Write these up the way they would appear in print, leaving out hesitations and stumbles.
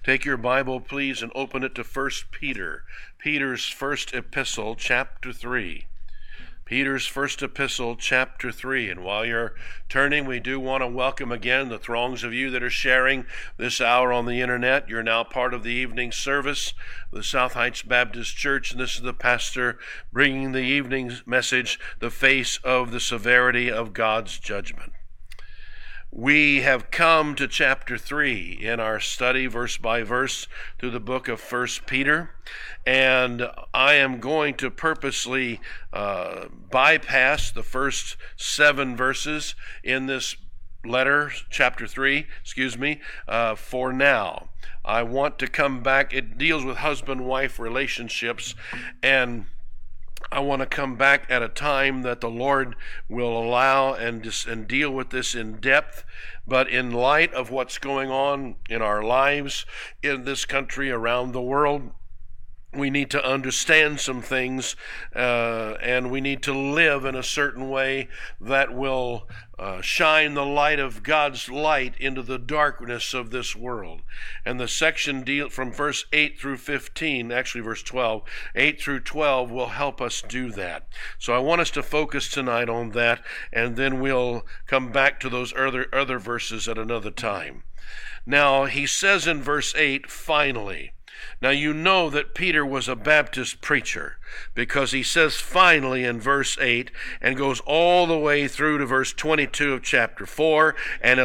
Take your Bible, please, and open it to 1 Peter. Peter's first epistle, chapter 3. Peter's first epistle, chapter 3. And while you're turning, we do want to welcome again the throngs of you that are sharing this hour on the internet. You're now part of the evening service, the South Heights Baptist Church, and this is the pastor bringing the evening message, the face of the severity of God's judgment. We have come to chapter 3 in our study, verse by verse, through the book of 1 Peter. And I am going to purposely bypass the first 7 verses in this letter, chapter 3, for now. I want to come back. It deals with husband-wife relationships, and I want to come back at a time that the Lord will allow and deal with this in depth. But in light of what's going on in our lives, in this country, around the world, we need to understand some things, and we need to live in a certain way that will shine the light of God's light into the darkness of this world. And the section from verse 8 through 15, actually verse 12, 8 through 12 will help us do that. So I want us to focus tonight on that, and then we'll come back to those other verses at another time. Now, he says in verse 8, finally. Now you know that Peter was a Baptist preacher, because he says finally in verse 8 and goes all the way through to verse 22 of chapter 4 and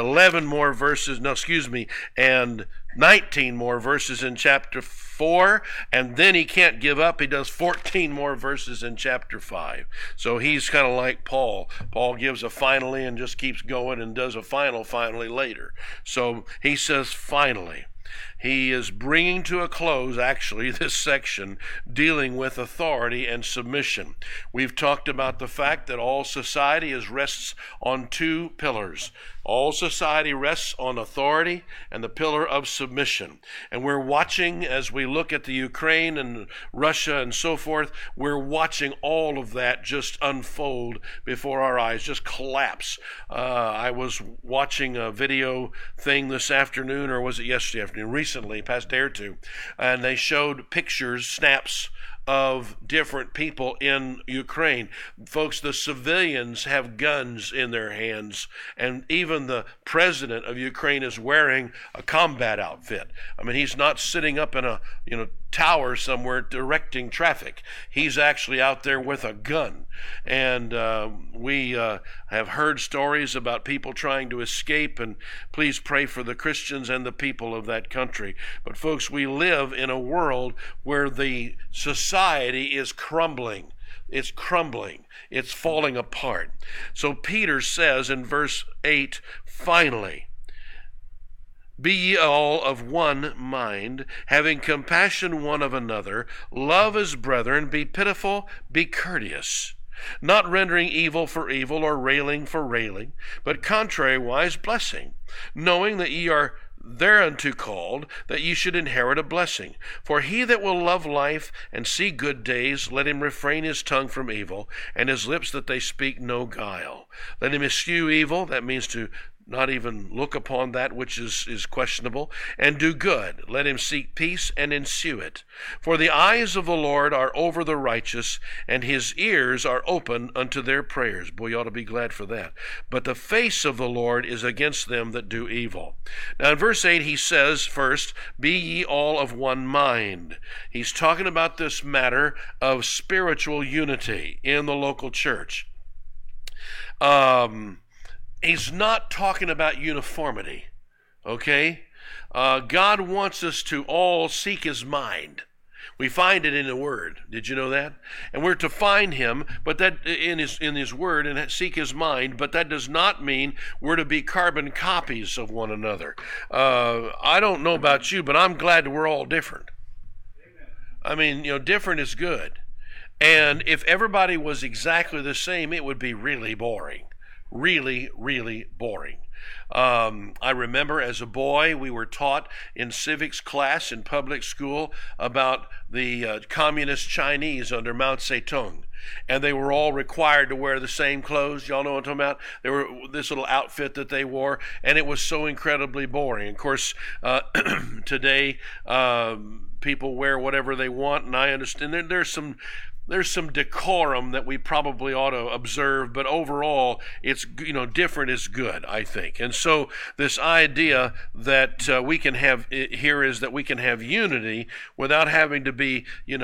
19 more verses in chapter 4, and then he can't give up. He does 14 more verses in chapter 5. So he's kind of like Paul. Paul gives a finally and just keeps going and does a finally later. So he says finally. He is bringing to a close, actually, this section dealing with authority and submission. We've talked about the fact that all society rests on 2 pillars. All society rests on authority and the pillar of submission. And we're watching, as we look at the Ukraine and Russia and so forth, we're watching all of that just unfold before our eyes, just collapse. I was watching a video thing this afternoon, or was it yesterday afternoon? Recently, past day or two, and they showed pictures, snaps of different people in Ukraine. Folks, the civilians have guns in their hands, and even the president of Ukraine is wearing a combat outfit. I mean, he's not sitting up in a tower somewhere directing traffic. He's actually out there with a gun. And we have heard stories about people trying to escape, and please pray for the Christians and the people of that country. But folks, we live in a world where the society is crumbling. It's crumbling. It's falling apart. So Peter says in verse 8, finally, be ye all of one mind, having compassion one of another, love as brethren, be pitiful, be courteous, not rendering evil for evil or railing for railing, but contrariwise blessing, knowing that ye are thereunto called, that ye should inherit a blessing. For he that will love life and see good days, let him refrain his tongue from evil, and his lips that they speak no guile. Let him eschew evil, that means to not even look upon that which is questionable, and do good. Let him seek peace and ensue it. For the eyes of the Lord are over the righteous, and his ears are open unto their prayers. Boy, you ought to be glad for that. But the face of the Lord is against them that do evil. Now in verse 8 he says, first, be ye all of one mind. He's talking about this matter of spiritual unity in the local church. He's not talking about uniformity, okay? God wants us to all seek his mind. We find it in the Word. Did you know that? And we're to find him, but that in his Word, and seek his mind, but that does not mean we're to be carbon copies of one another. I don't know about you, but I'm glad we're all different. I mean, different is good. And if everybody was exactly the same, it would be really boring. Really, really boring. I remember as a boy, we were taught in civics class in public school about the communist Chinese under Mao Zedong. And they were all required to wear the same clothes. Y'all know what I'm talking about? They were this little outfit that they wore, and it was so incredibly boring. Of course, today people wear whatever they want, and I understand there's some decorum that we probably ought to observe, but overall, it's different is good, I think. And so this idea that we can have here is that we can have unity without having to be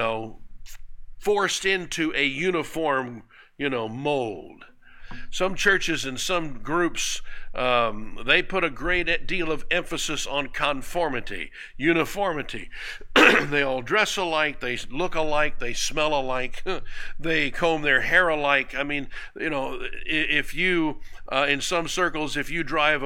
forced into a uniform mold. Some churches and some groups, they put a great deal of emphasis on conformity, uniformity. They all dress alike, they look alike, they smell alike, they comb their hair alike. I mean, if you, in some circles, if you drive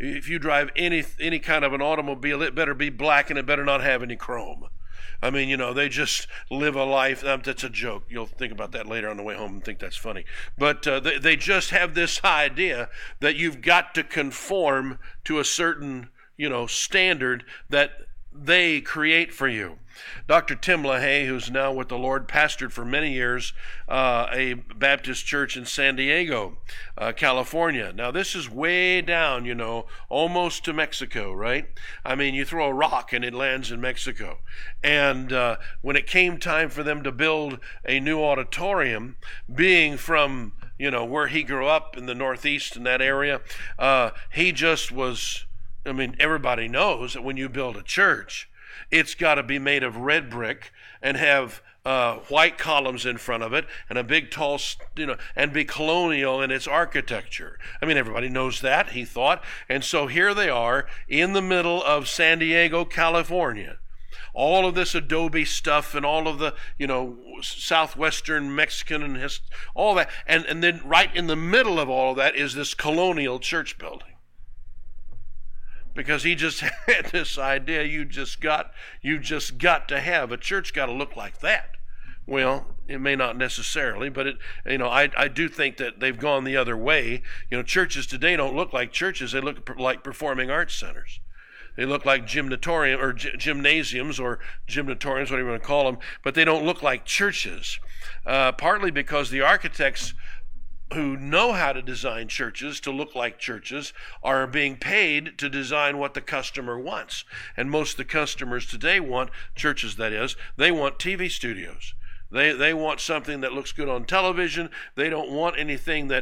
any kind of an automobile, it better be black and it better not have any chrome. I mean, they just live a life. That's a joke. You'll think about that later on the way home and think that's funny. But they just have this idea that you've got to conform to a certain, standard that they create for you. Dr. Tim LaHaye, who's now with the Lord, pastored for many years a Baptist church in San Diego, California. Now, this is way down, almost to Mexico, right? I mean, you throw a rock and it lands in Mexico. And when it came time for them to build a new auditorium, being from, where he grew up in the Northeast in that area, he just was, everybody knows that when you build a church, it's got to be made of red brick and have white columns in front of it and a big tall, and be colonial in its architecture. Everybody knows that, he thought. And so here they are in the middle of San Diego, California. All of this adobe stuff and all of the, southwestern Mexican and all that. And then right in the middle of all of that is this colonial church building. Because he just had this idea, you just got to have a church, got to look like that. Well, it may not necessarily, but I do think that they've gone the other way. Churches today don't look like churches; they look like performing arts centers. They look like gymnatorium or gymnasiums or gymnatoriums, whatever you want to call them, but they don't look like churches. Partly because the architects who know how to design churches to look like churches are being paid to design what the customer wants. And most of the customers today want, churches that is, they want TV studios. They want something that looks good on television. They don't want anything that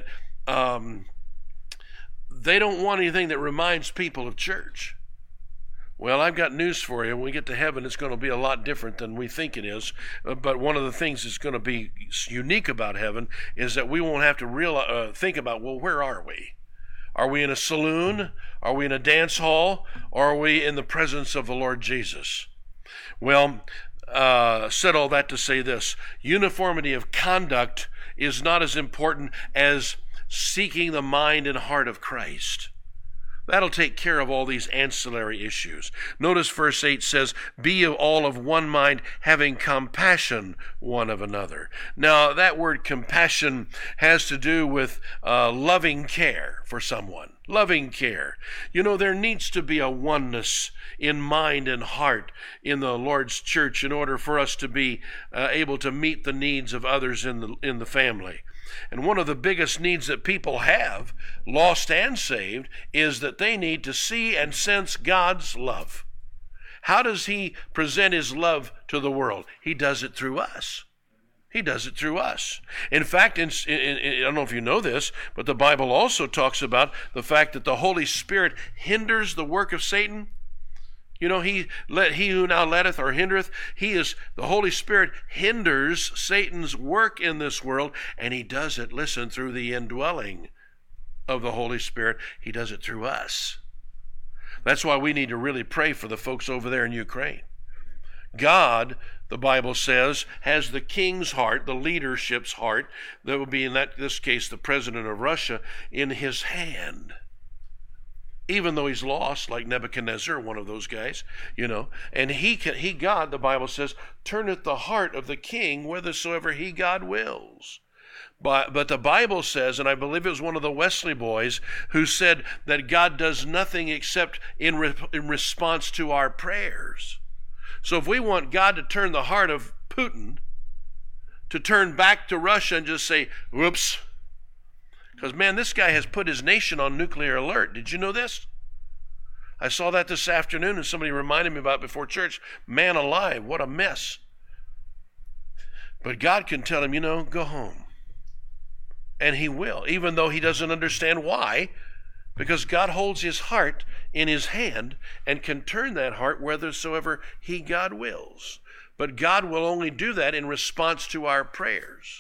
reminds people of church. Well, I've got news for you. When we get to heaven, it's going to be a lot different than we think it is. But one of the things that's going to be unique about heaven is that we won't have to think about, well, where are we? Are we in a saloon? Are we in a dance hall? Or are we in the presence of the Lord Jesus? Well, said all that to say this. Uniformity of conduct is not as important as seeking the mind and heart of Christ. That'll take care of all these ancillary issues. Notice verse 8 says, be all of one mind, having compassion one of another. Now, that word compassion has to do with loving care for someone. Loving care. There needs to be a oneness in mind and heart in the Lord's church in order for us to be able to meet the needs of others in the family. And one of the biggest needs that people have, lost and saved, is that they need to see and sense God's love. How does he present his love to the world? He does it through us. He does it through us. In fact, I don't know if you know this, but the Bible also talks about the fact that the Holy Spirit hinders the work of Satan. He who now letteth or hindereth, the Holy Spirit hinders Satan's work in this world, and he does it, listen, through the indwelling of the Holy Spirit. He does it through us. That's why we need to really pray for the folks over there in Ukraine. God, the Bible says, has the king's heart, the leadership's heart, that would be in this case the president of Russia, in his hand. Even though he's lost, like Nebuchadnezzar, one of those guys, and he, God, the Bible says, turneth the heart of the king whithersoever he, God, wills. But the Bible says, and I believe it was one of the Wesley boys who said that God does nothing except in response to our prayers. So if we want God to turn the heart of Putin to turn back to Russia and just say, whoops, because, man, this guy has put his nation on nuclear alert. Did you know this? I saw that this afternoon, and somebody reminded me about it before church. Man alive, what a mess. But God can tell him, go home. And he will, even though he doesn't understand why, because God holds his heart in his hand and can turn that heart whithersoever God wills. But God will only do that in response to our prayers.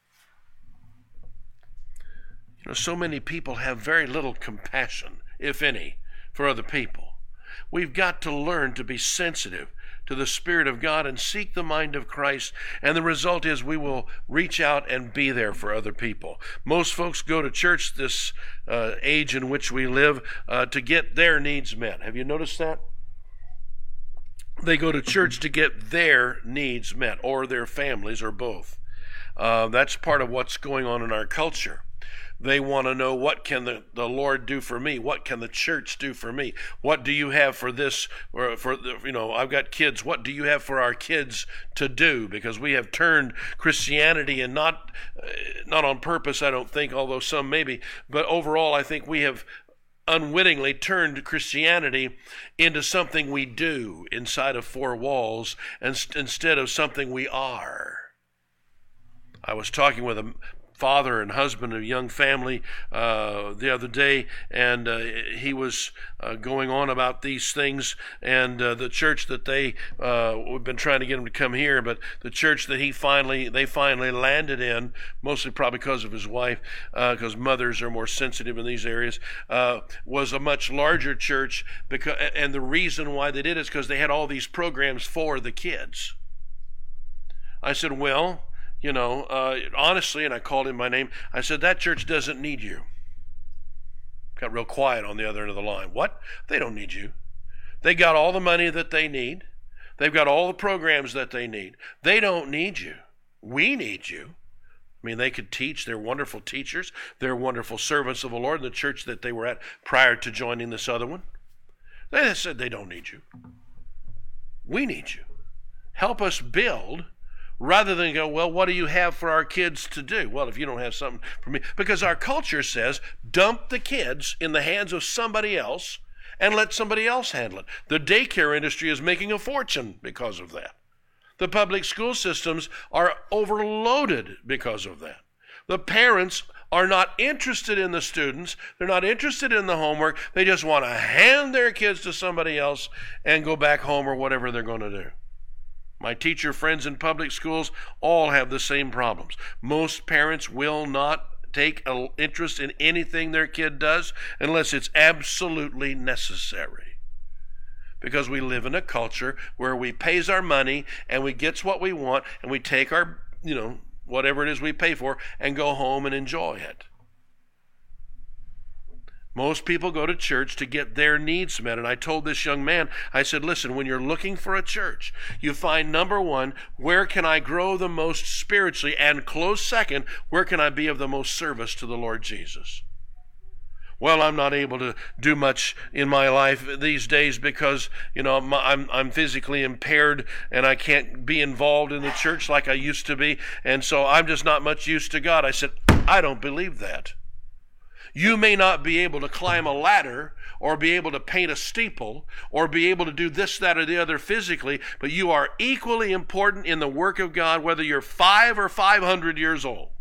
So many people have very little compassion, if any, for other people. We've got to learn to be sensitive to the Spirit of God and seek the mind of Christ, and the result is we will reach out and be there for other people. Most folks go to church this age in which we live to get their needs met. Have you noticed that? They go to church to get their needs met, or their families, or both. That's part of what's going on in our culture. They want to know, what can the Lord do for me? What can the church do for me? What do you have for this? Or I've got kids. What do you have for our kids to do? Because we have turned Christianity, and not on purpose, I don't think, although some maybe, but overall I think we have unwittingly turned Christianity into something we do inside of four walls instead of something we are. I was talking with a father and husband of a young family the other day, and he was going on about these things, and the church that we've been trying to get him to come here, but the church that they finally landed in, mostly probably because of his wife, because mothers are more sensitive in these areas, was a much larger church, and the reason why they did it is because they had all these programs for the kids. I said, well, honestly, and I called him by name, I said, that church doesn't need you. Got real quiet on the other end of the line. What? They don't need you. They got all the money that they need. They've got all the programs that they need. They don't need you. We need you. I mean, they could teach. They're wonderful teachers. They're wonderful servants of the Lord in the church that they were at prior to joining this other one. They said they don't need you. We need you. Help us build, rather than go, well, what do you have for our kids to do? Well, if you don't have something for me, because our culture says, dump the kids in the hands of somebody else and let somebody else handle it. The daycare industry is making a fortune because of that. The public school systems are overloaded because of that. The parents are not interested in the students. They're not interested in the homework. They just want to hand their kids to somebody else and go back home or whatever they're going to do. My teacher friends in public schools all have the same problems. Most parents will not take an interest in anything their kid does unless it's absolutely necessary. Because we live in a culture where we pays our money and we gets what we want, and we take our, whatever it is we pay for, and go home and enjoy it. Most people go to church to get their needs met. And I told this young man, I said, listen, when you're looking for a church, you find, number one, where can I grow the most spiritually? And close second, where can I be of the most service to the Lord Jesus? Well, I'm not able to do much in my life these days because, I'm physically impaired and I can't be involved in the church like I used to be. And so I'm just not much use to God. I said, I don't believe that. You may not be able to climb a ladder or be able to paint a steeple or be able to do this, that, or the other physically, but you are equally important in the work of God, whether you're 5 or 500 years old.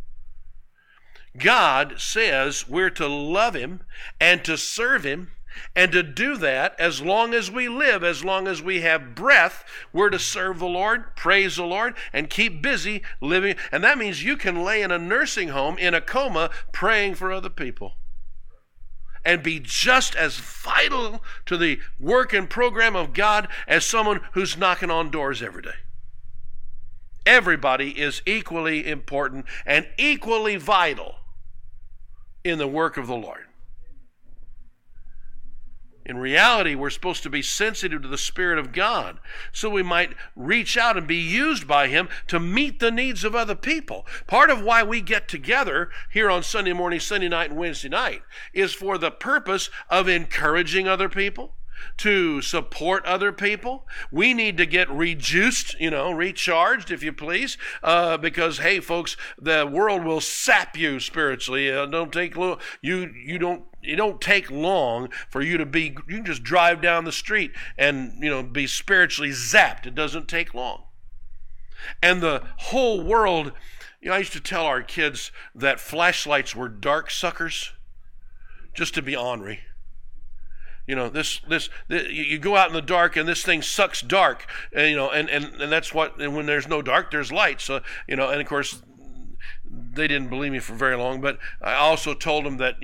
God says we're to love Him and to serve Him, and to do that as long as we live, as long as we have breath, we're to serve the Lord, praise the Lord, and keep busy living. And that means you can lay in a nursing home in a coma praying for other people and be just as vital to the work and program of God as someone who's knocking on doors every day. Everybody is equally important and equally vital in the work of the Lord. In reality, we're supposed to be sensitive to the Spirit of God so we might reach out and be used by Him to meet the needs of other people. Part of why we get together here on Sunday morning, Sunday night, and Wednesday night is for the purpose of encouraging other people, to support other people. We need to get rejuiced, recharged, if you please, because, hey, folks, the world will sap you spiritually. Don't take you don't take long for you to be. You can just drive down the street and be spiritually zapped. It doesn't take long. And the whole world. I used to tell our kids that flashlights were dark suckers, just to be ornery. You go out in the dark and this thing sucks dark, and that's what. And when there's no dark, there's light. So and of course, they didn't believe me for very long. But I also told them that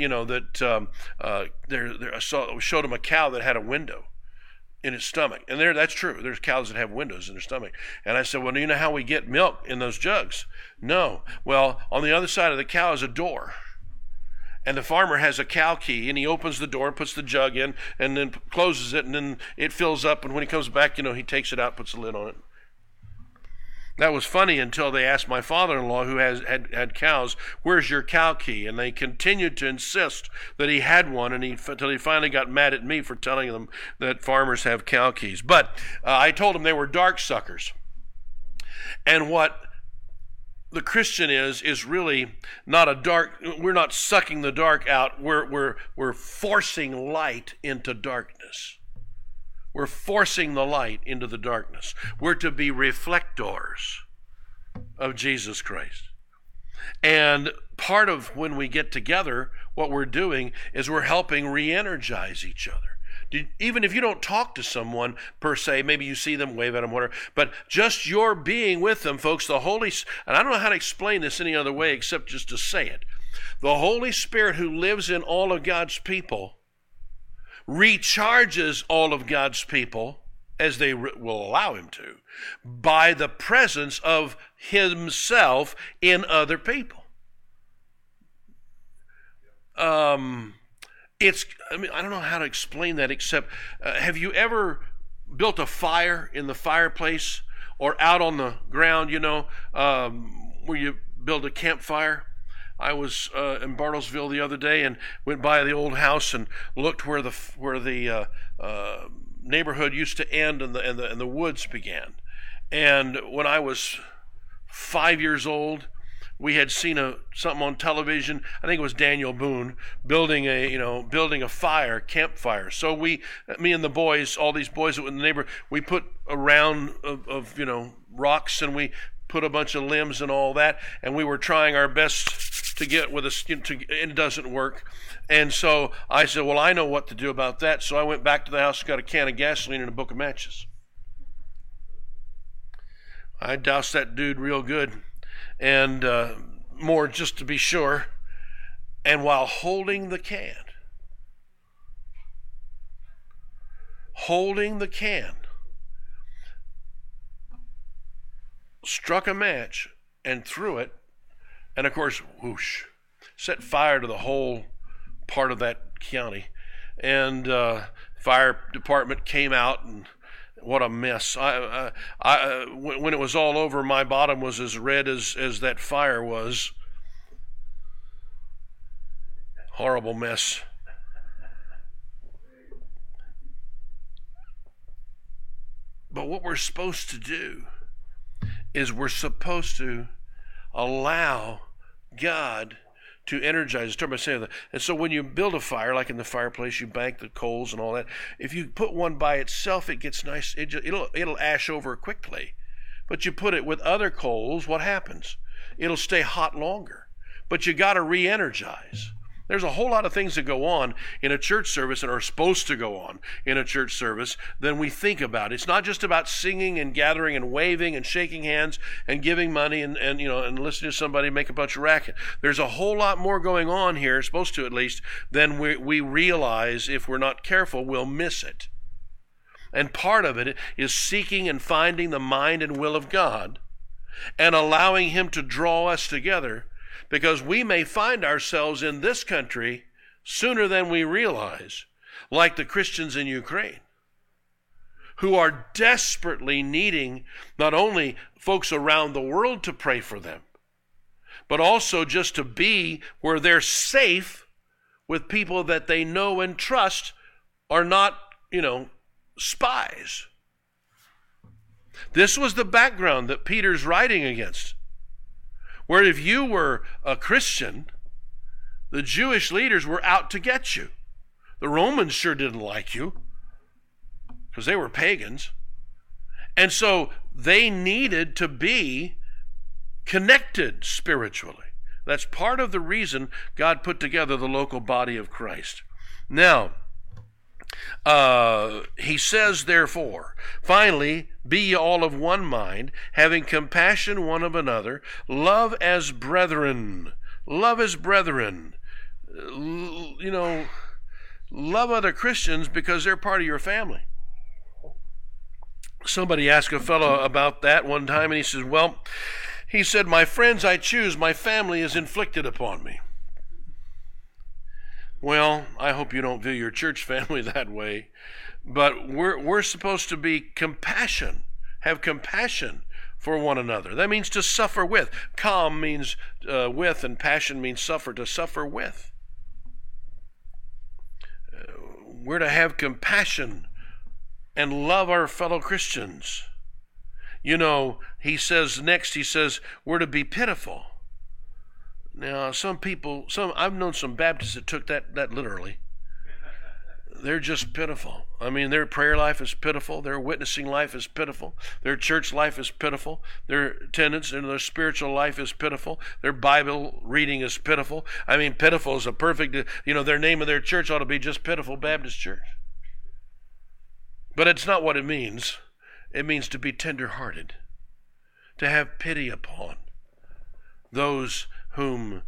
I showed them a cow that had a window in its stomach, and that's true. There's cows that have windows in their stomach. And I said, well, do you know how we get milk in those jugs? No. Well, on the other side of the cow is a door. And the farmer has a cow key, and he opens the door and puts the jug in and then closes it, and then it fills up. And when he comes back, he takes it out, puts the lid on it. That was funny until they asked my father-in-law, who had cows, where's your cow key? And they continued to insist that he had one, until he finally got mad at me for telling them that farmers have cow keys. But I told them they were dark suckers. And what the Christian is really not a dark. We're not sucking the dark out. We're forcing light into darkness. We're forcing the light into the darkness. We're to be reflectors of Jesus Christ. And part of when we get together, what we're doing is we're helping re-energize each other. Even if you don't talk to someone per se, maybe you see them, wave at them, whatever, but just your being with them, folks, and I don't know how to explain this any other way except just to say it. The Holy Spirit who lives in all of God's people recharges all of God's people, as they will allow Him to, by the presence of Himself in other people. I don't know how to explain that except, have you ever built a fire in the fireplace or out on the ground, where you build a campfire? I was in Bartlesville the other day and went by the old house and looked where the neighborhood used to end and the woods began. And when I was 5 years old, we had seen something on television. I think it was Daniel Boone building a campfire. So me and the boys, all these boys that were in the neighborhood, we put a round of rocks, and we put a bunch of limbs and all that, and we were trying our best to get with us. It doesn't work, and so I said, well, I know what to do about that. So I went back to the house, got a can of gasoline and a book of matches. I doused that dude real good. And more just to be sure, and while holding the can, struck a match and threw it, and of course, whoosh, set fire to the whole part of that county. And fire department came out, and what a mess. When it was all over, my bottom was as red as that fire was. Horrible mess. But what we're supposed to do is we're supposed to allow God to energize. Start by saying that. And so when you build a fire, like in the fireplace, you bank the coals and all that. If you put one by itself, it gets nice. It'll ash over quickly. But you put it with other coals, what happens? It'll stay hot longer. But you got to re-energize. There's a whole lot of things that go on in a church service and are supposed to go on in a church service than we think about. It's not just about singing and gathering and waving and shaking hands and giving money and listening to somebody make a bunch of racket. There's a whole lot more going on here, supposed to at least, than we realize. If we're not careful, we'll miss it. And part of it is seeking and finding the mind and will of God and allowing Him to draw us together, because we may find ourselves in this country sooner than we realize, like the Christians in Ukraine, who are desperately needing not only folks around the world to pray for them, but also just to be where they're safe with people that they know and trust are not, spies. This was the background that Peter's writing against, where if you were a Christian, the Jewish leaders were out to get you. The Romans sure didn't like you because they were pagans. And so they needed to be connected spiritually. That's part of the reason God put together the local body of Christ. Now, he says, therefore, finally, be ye all of one mind, having compassion one of another, love as brethren. Love as brethren. Love other Christians because they're part of your family. Somebody asked a fellow about that one time, and he says, he said, my friends I choose, my family is inflicted upon me. Well, I hope you don't view your church family that way, but we're supposed to be have compassion for one another. That means to suffer with. Com means with, and passion means suffer, to suffer with. We're to have compassion and love our fellow Christians. He says we're to be pitiful. Now, I've known some Baptists that took that literally. They're just pitiful. I mean, their prayer life is pitiful. Their witnessing life is pitiful. Their church life is pitiful. Their attendance and their spiritual life is pitiful. Their Bible reading is pitiful. I mean, pitiful is a perfect, their name of their church ought to be just Pitiful Baptist Church. But it's not what it means. It means to be tender-hearted, to have pity upon those whom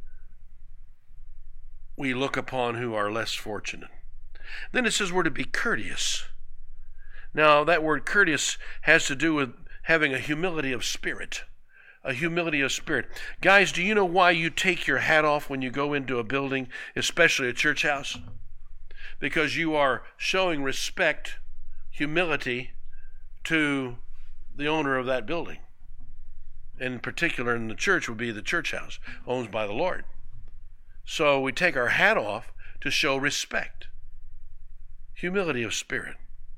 we look upon who are less fortunate. Then it says we're to be courteous. Now, that word courteous has to do with having a humility of spirit. A humility of spirit. Guys, do you know why you take your hat off when you go into a building, especially a church house? Because you are showing respect, humility to the owner of that building. In particular, in the church would be the church house, owned by the Lord. So we take our hat off to show respect. Humility of spirit.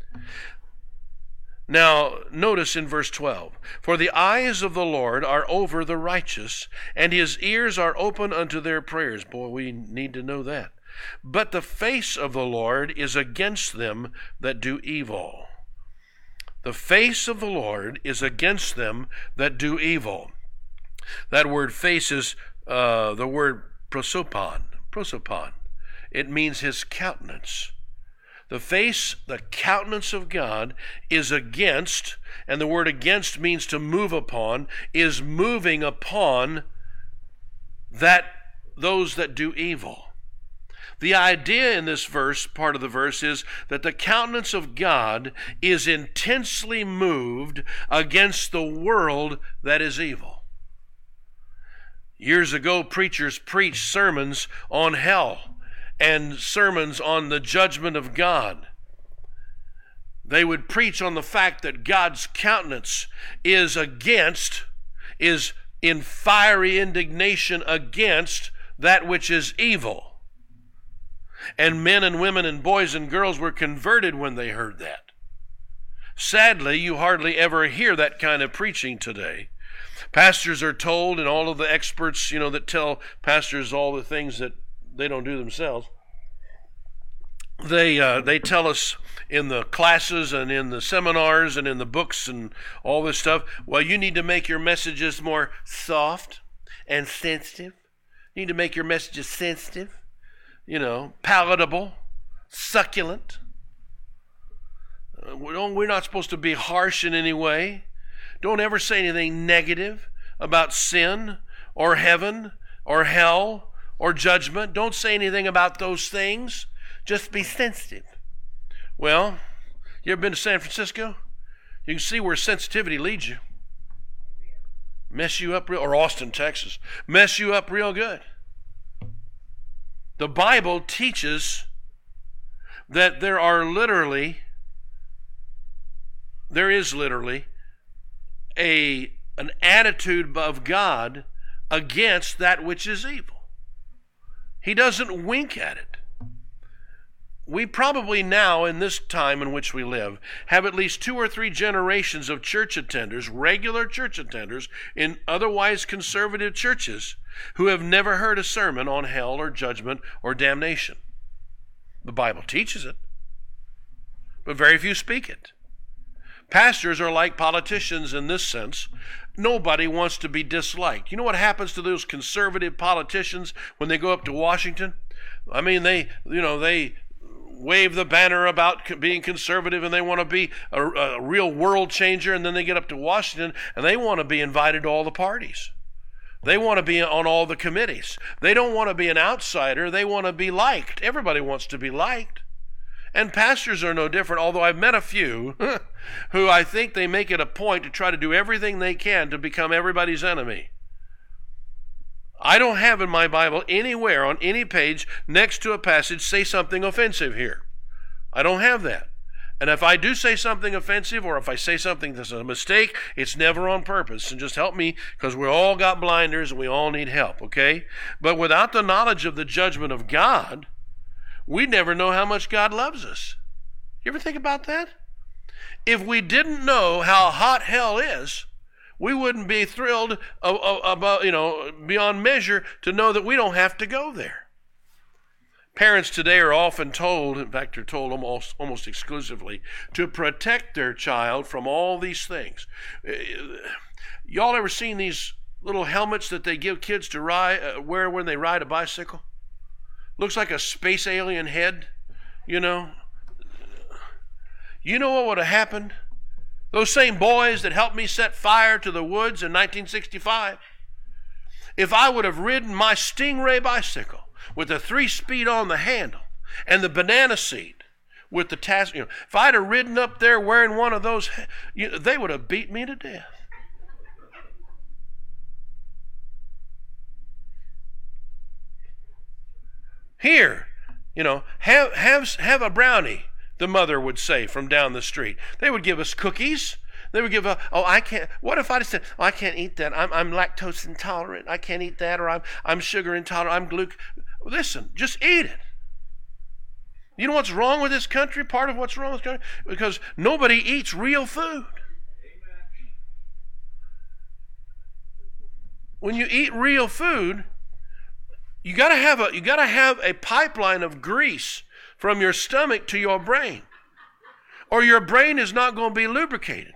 Now, notice in verse 12, for the eyes of the Lord are over the righteous, and his ears are open unto their prayers. Boy, we need to know that. But the face of the Lord is against them that do evil. The face of the Lord is against them that do evil. That word face is the word prosopon. Prosopon. It means his countenance. The face, the countenance of God is against, and the word against means to move upon, is moving upon those that do evil. The idea in this verse, part of the verse, is that the countenance of God is intensely moved against the world that is evil. Years ago, preachers preached sermons on hell and sermons on the judgment of God. They would preach on the fact that God's countenance is in fiery indignation against that which is evil. And men and women and boys and girls were converted when they heard that. Sadly, you hardly ever hear that kind of preaching today. Pastors are told, and all of the experts, that tell pastors all the things that they don't do themselves, they tell us in the classes and in the seminars and in the books and all this stuff, well, you need to make your messages more soft and sensitive. You need to make your messages sensitive, palatable, succulent. We're not supposed to be harsh in any way. Don't ever say anything negative about sin or heaven or hell or judgment. Don't say anything about those things. Just be sensitive. Well, you ever been to San Francisco? You can see where sensitivity leads you. Mess you up or Austin, Texas. Mess you up real good. The Bible teaches that there is literally an attitude of God against that which is evil. He doesn't wink at it. We probably now, in this time in which we live, have at least 2 or 3 generations of church attenders, regular church attenders, in otherwise conservative churches, who have never heard a sermon on hell or judgment or damnation. The Bible teaches it, but very few speak it. Pastors are like politicians in this sense. Nobody wants to be disliked. You know what happens to those conservative politicians when they go up to Washington? I mean, they wave the banner about being conservative and they want to be a real world changer, and then they get up to Washington and they want to be invited to all the parties. They want to be on all the committees. They don't want to be an outsider. They want to be liked. Everybody wants to be liked. And pastors are no different, although I've met a few who I think they make it a point to try to do everything they can to become everybody's enemy. I don't have in my Bible anywhere on any page next to a passage say something offensive here. I don't have that. And if I do say something offensive, or if I say something that's a mistake, it's never on purpose. And just help me, because we all got blinders and we all need help, okay? But without the knowledge of the judgment of God, we never know how much God loves us. You ever think about that? If we didn't know how hot hell is, we wouldn't be thrilled about, beyond measure to know that we don't have to go there. Parents today are often told, in fact, they're told almost exclusively, to protect their child from all these things. Y'all ever seen these little helmets that they give kids to wear when they ride a bicycle? Looks like a space alien head, You know what would have happened? Those same boys that helped me set fire to the woods in 1965, if I would have ridden my Stingray bicycle with the 3-speed on the handle and the banana seat with the task, if I'd have ridden up there wearing one of those, they would have beat me to death. Here, have a brownie, the mother would say from down the street. They would give us cookies. They would give I can't, what if I just said, I can't eat that. I'm lactose intolerant. I can't eat that, or I'm sugar intolerant. I'm glucose. Listen, just eat it. You know what's wrong with this country? Part of what's wrong with this country? Because nobody eats real food. When you eat real food, you gotta have a pipeline of grease from your stomach to your brain, or your brain is not going to be lubricated.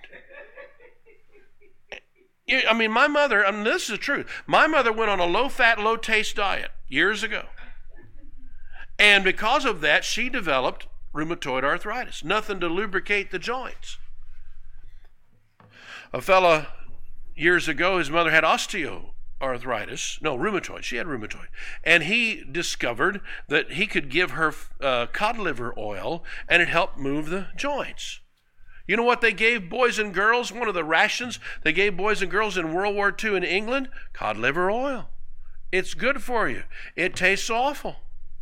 I mean, my mother, this is the truth. My mother went on a low-fat, low-taste diet years ago. And because of that, she developed rheumatoid arthritis. Nothing to lubricate the joints. A fella years ago, his mother had rheumatoid. She had rheumatoid. And he discovered that he could give her cod liver oil, and it helped move the joints. You know what they gave boys and girls? One of the rations they gave boys and girls in World War II in England? Cod liver oil. It's good for you. It tastes awful.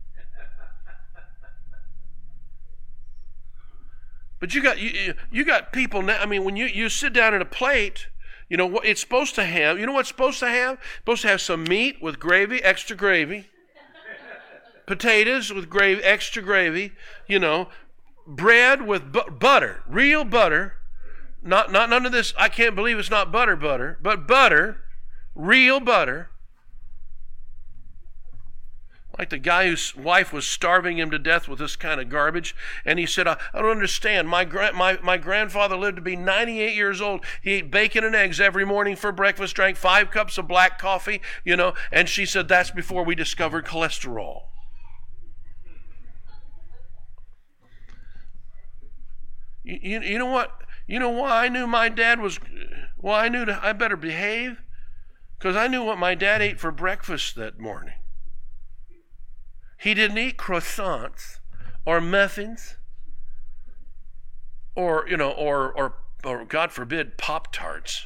But you got people now. I mean, when you sit down at a plate, you know what it's supposed to have? You know what's supposed to have? It's supposed to have some meat with gravy, extra gravy. Potatoes with gravy, extra gravy. Bread with butter, real butter. Not none of this. I can't believe it's not butter, but butter, real butter. Like the guy whose wife was starving him to death with this kind of garbage. And he said, I don't understand. My grandfather lived to be 98 years old. He ate bacon and eggs every morning for breakfast, drank 5 cups of black coffee, And she said, that's before we discovered cholesterol. You know what? You know why I knew my dad was... Well, I knew I better behave. Because I knew what my dad ate for breakfast that morning. He didn't eat croissants or muffins or God forbid, Pop-Tarts.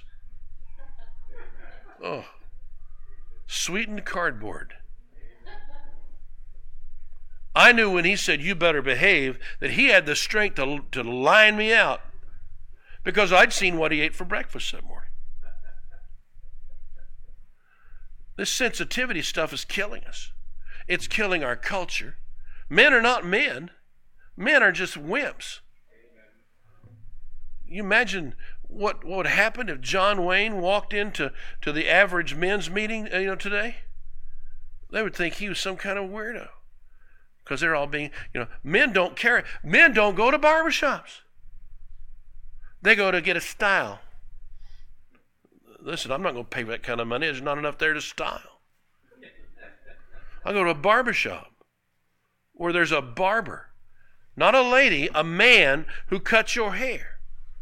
Oh, sweetened cardboard. I knew when he said, you better behave, that he had the strength to line me out because I'd seen what he ate for breakfast that morning. This sensitivity stuff is killing us. It's killing our culture. Men are not men. Men are just wimps. You imagine what would happen if John Wayne walked into the average men's meeting today? They would think he was some kind of weirdo. Because they're all being, men don't carry. Men don't go to barbershops. They go to get a style. Listen, I'm not going to pay that kind of money. There's not enough there to style. I go to a barbershop where there's a barber, not a lady, a man who cuts your hair.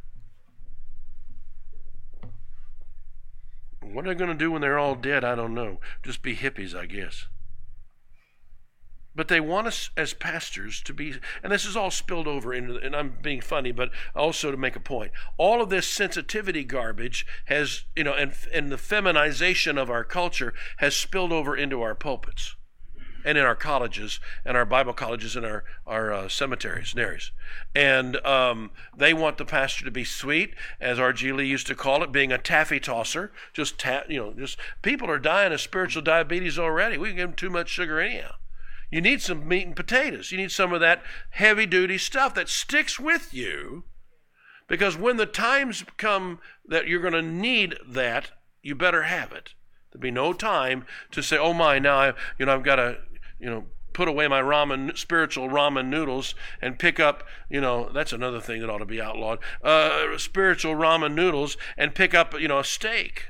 What are they going to do when they're all dead? I don't know. Just be hippies, I guess. But they want us as pastors to be, and this is all spilled over into, and I'm being funny, but also to make a point. All of this sensitivity garbage has, and the feminization of our culture has spilled over into our pulpits and in our colleges and our Bible colleges and our cemeteries. And they want the pastor to be sweet, as R.G. Lee used to call it, being a taffy tosser. Just people are dying of spiritual diabetes already. We give them too much sugar anyhow. You need some meat and potatoes. You need some of that heavy-duty stuff that sticks with you, because when the times come that you're going to need that, you better have it. There'll be no time to say, "Oh my, now I've got to put away my spiritual ramen noodles and pick up." That's another thing that ought to be outlawed. Spiritual ramen noodles and pick up a steak.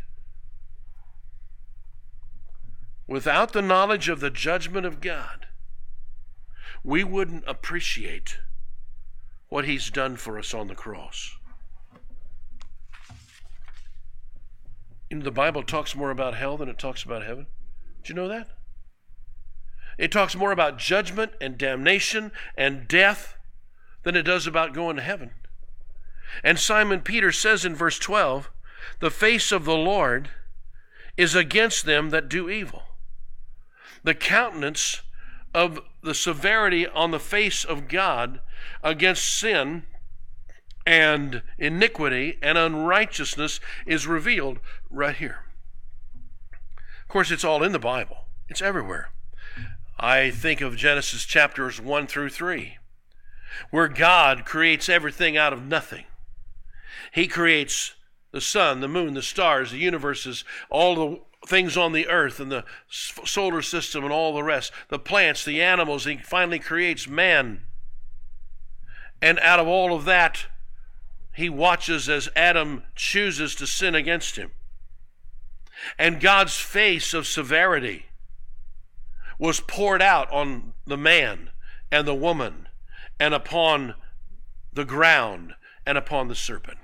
Without the knowledge of the judgment of God, we wouldn't appreciate what he's done for us on the cross. The Bible talks more about hell than it talks about heaven. Did you know that? It talks more about judgment and damnation and death than it does about going to heaven. And Simon Peter says in verse 12, the face of the Lord is against them that do evil. The countenance of the severity on the face of God against sin and iniquity and unrighteousness is revealed right here. Of course, it's all in the Bible. It's everywhere. I think of Genesis chapters 1 through 3, where God creates everything out of nothing. He creates the sun, the moon, the stars, the universes, all the things on the earth and the solar system and all the rest, the plants, the animals. He finally creates man. And out of all of that, he watches as Adam chooses to sin against him. And God's face of severity was poured out on the man and the woman and upon the ground and upon the serpent.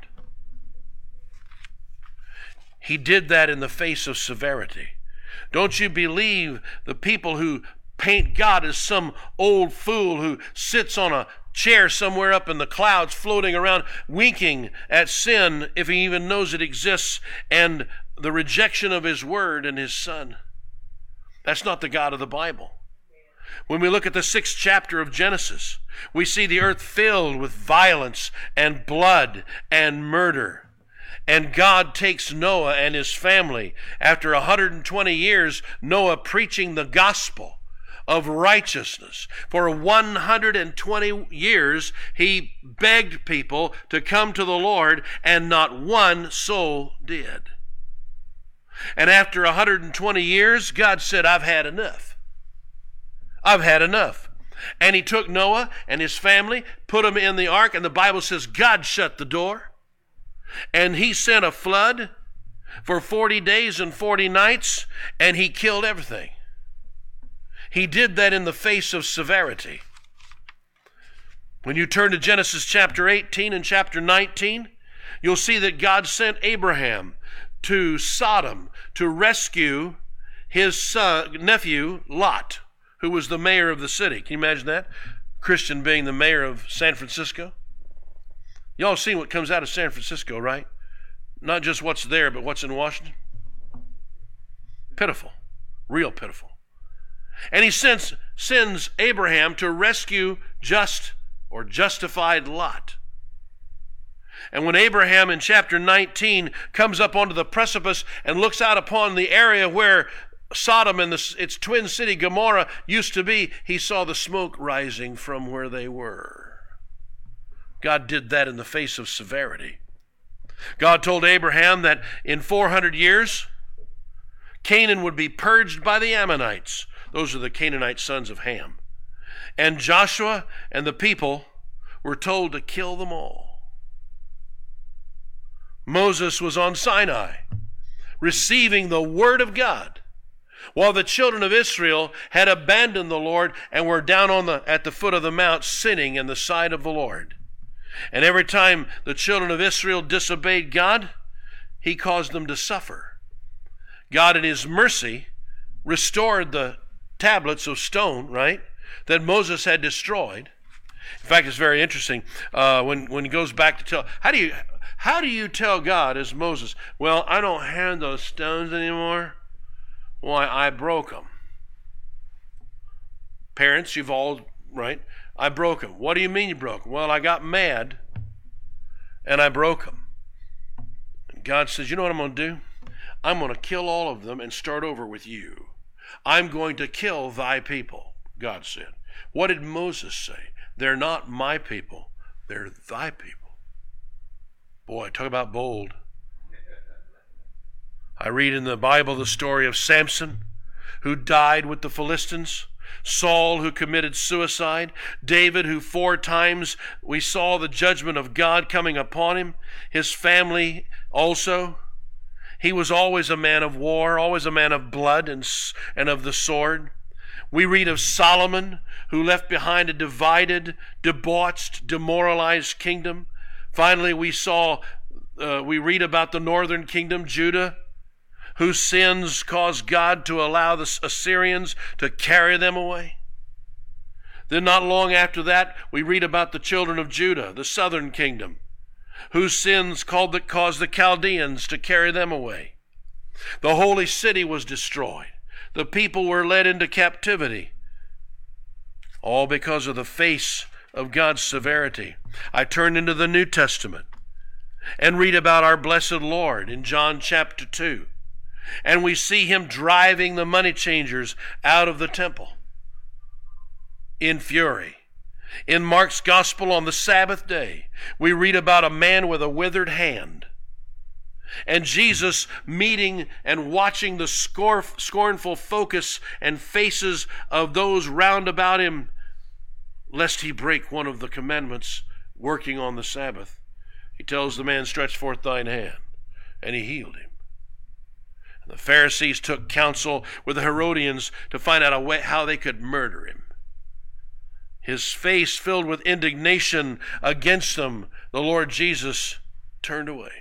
He did that in the face of severity. Don't you believe the people who paint God as some old fool who sits on a chair somewhere up in the clouds floating around winking at sin if he even knows it exists, and the rejection of his word and his son? That's not the God of the Bible. When we look at the 6th chapter of Genesis, we see the earth filled with violence and blood and murder. And God takes Noah and his family. After 120 years, Noah preaching the gospel of righteousness. For 120 years, he begged people to come to the Lord, and not one soul did. And after 120 years, God said, I've had enough. I've had enough. And he took Noah and his family, put them in the ark, and the Bible says God shut the door. And he sent a flood for 40 days and 40 nights, and he killed everything. He did that in the face of severity. When you turn to Genesis chapter 18 and chapter 19, you'll see that God sent Abraham to Sodom to rescue his nephew Lot, who was the mayor of the city. Can you imagine that? Christian being the mayor of San Francisco. Y'all seen what comes out of San Francisco, right? Not just what's there, but what's in Washington. Pitiful. Real pitiful. And he sends Abraham to rescue justified Lot. And when Abraham in chapter 19 comes up onto the precipice and looks out upon the area where Sodom and its twin city Gomorrah used to be, he saw the smoke rising from where they were. God did that in the face of severity. God told Abraham that in 400 years, Canaan would be purged by the Ammonites. Those are the Canaanite sons of Ham. And Joshua and the people were told to kill them all. Moses was on Sinai, receiving the word of God, while the children of Israel had abandoned the Lord and were down at the foot of the mount, sinning in the sight of the Lord. And every time the children of Israel disobeyed God, he caused them to suffer. God in his mercy restored the tablets of stone, right, that Moses had destroyed. In fact, it's very interesting when he goes back to tell, how do you tell God as Moses, well, I don't have those stones anymore? Why, I broke them. Parents, you've all, right? I broke them. What do you mean you broke them? Well, I got mad and I broke them. And God says, you know what I'm going to do? I'm going to kill all of them and start over with you. I'm going to kill thy people, God said. What did Moses say? They're not my people. They're thy people. Boy, talk about bold. I read in the Bible the story of Samson, who died with the Philistines, Saul, who committed suicide, David, who 4 times we saw the judgment of God coming upon him, his family also. He was always a man of war, always a man of blood and of the sword. We read of Solomon, who left behind a divided, debauched, demoralized kingdom. Finally, we read about the northern kingdom, Judah, whose sins caused God to allow the Assyrians to carry them away. Then not long after that, we read about the children of Judah, the southern kingdom, whose sins caused the Chaldeans to carry them away. The holy city was destroyed. The people were led into captivity, all because of the face of God's severity. I turn into the New Testament and read about our blessed Lord in John chapter 2. And we see him driving the money changers out of the temple in fury. In Mark's gospel on the Sabbath day, we read about a man with a withered hand. And Jesus meeting and watching the scornful focus and faces of those round about him, lest he break one of the commandments working on the Sabbath. He tells the man, stretch forth thine hand, and he healed him. And the Pharisees took counsel with the Herodians to find out a way how they could murder him. His face filled with indignation against them, the Lord Jesus turned away.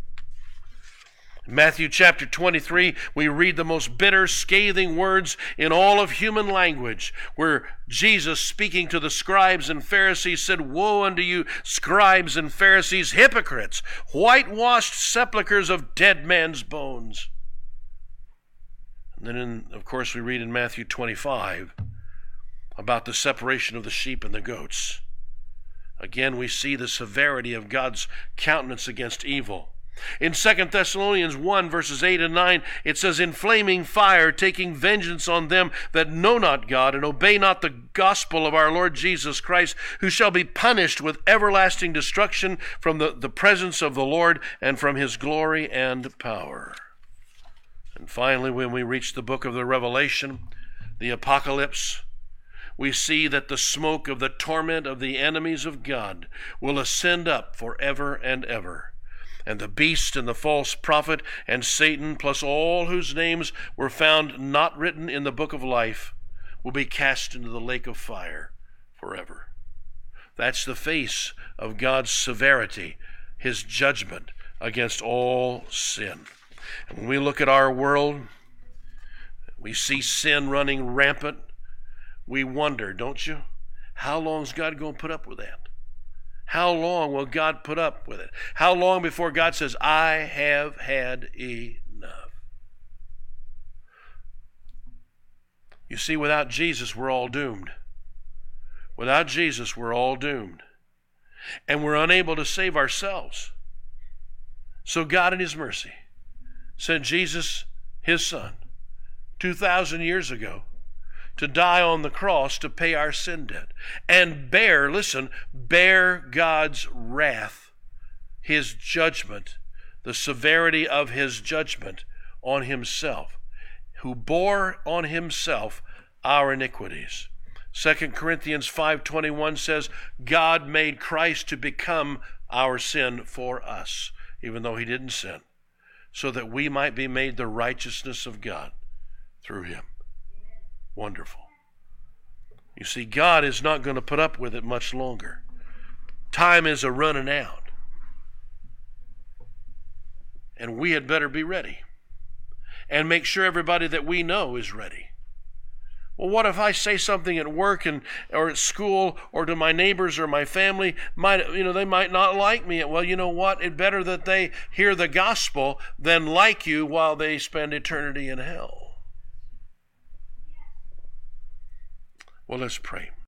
In Matthew chapter 23, we read the most bitter, scathing words in all of human language, where Jesus, speaking to the scribes and Pharisees, said, woe unto you, scribes and Pharisees, hypocrites, whitewashed sepulchres of dead men's bones. And then, of course, we read in Matthew 25 about the separation of the sheep and the goats. Again, we see the severity of God's countenance against evil. In 2 Thessalonians 1, verses 8 and 9, it says, in flaming fire, taking vengeance on them that know not God and obey not the gospel of our Lord Jesus Christ, who shall be punished with everlasting destruction from the presence of the Lord and from his glory and power. And finally, when we reach the book of the Revelation, the Apocalypse, we see that the smoke of the torment of the enemies of God will ascend up forever and ever. And the beast and the false prophet and Satan, plus all whose names were found not written in the book of life, will be cast into the lake of fire forever. That's the face of God's severity, his judgment against all sin. And when we look at our world, we see sin running rampant. We wonder, don't you? How long is God going to put up with that? How long will God put up with it? How long before God says, I have had enough? You see, without Jesus, we're all doomed. Without Jesus, we're all doomed. And we're unable to save ourselves. So God in His mercy sent Jesus, His Son, 2,000 years ago to die on the cross to pay our sin debt and bear God's wrath, His judgment, the severity of His judgment on Himself, who bore on Himself our iniquities. 2 Corinthians 5:21 says, God made Christ to become our sin for us, even though He didn't sin, so that we might be made the righteousness of God through Him. Wonderful. You see, God is not going to put up with it much longer. Time is a running out. And we had better be ready. And make sure everybody that we know is ready. Well, what if I say something at work or at school or to my neighbors or my family? They might not like me. Well, you know what? It's better that they hear the gospel than like you while they spend eternity in hell. Well, let's pray.